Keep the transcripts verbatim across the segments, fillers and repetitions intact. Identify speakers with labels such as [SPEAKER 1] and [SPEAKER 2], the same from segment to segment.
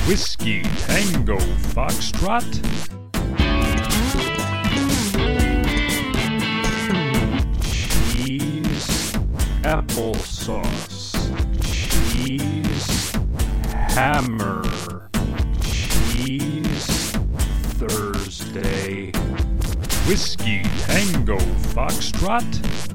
[SPEAKER 1] Whiskey Tango Foxtrot. Cheese applesauce. Cheese hammer. Cheese Thursday. Whiskey Tango Foxtrot.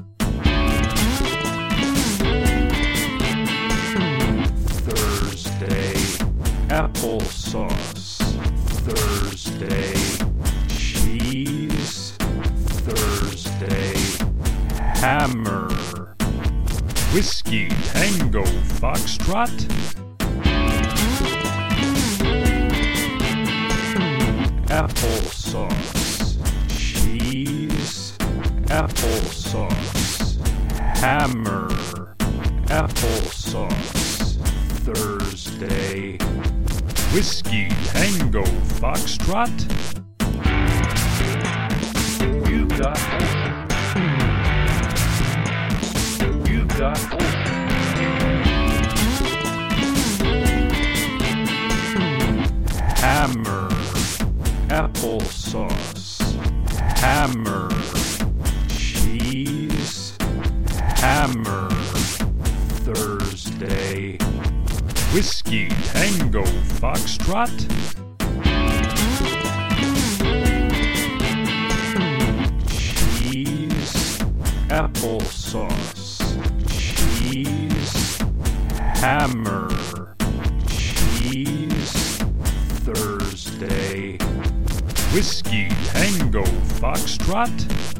[SPEAKER 1] Thursday applesauce. Thursday cheese. Thursday hammer. Whiskey Tango Foxtrot. Applesauce. Cheese. Applesauce. Hammer. Applesauce. Thursday. Whiskey Tango Foxtrot.
[SPEAKER 2] You got You got
[SPEAKER 1] Hammer. Applesauce. Hammer. Cheese. Hammer. Thursday. Whiskey Tango Foxtrot. Cheese. Applesauce. Cheese. Hammer. Cheese. Thursday. Whiskey Tango Foxtrot.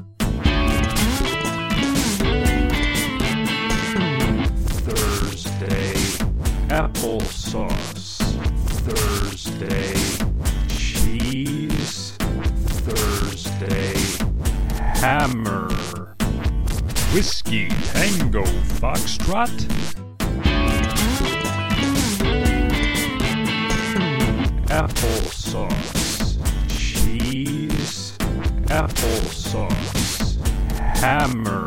[SPEAKER 1] Thursday applesauce. Thursday cheese. Thursday hammer. Whiskey Tango Foxtrot. Applesauce. Cheese. Applesauce. Hammer.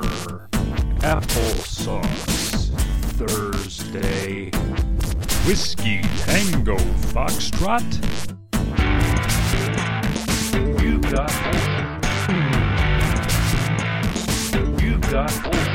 [SPEAKER 1] Applesauce. Thursday. Whiskey Tango Foxtrot.
[SPEAKER 2] You got You got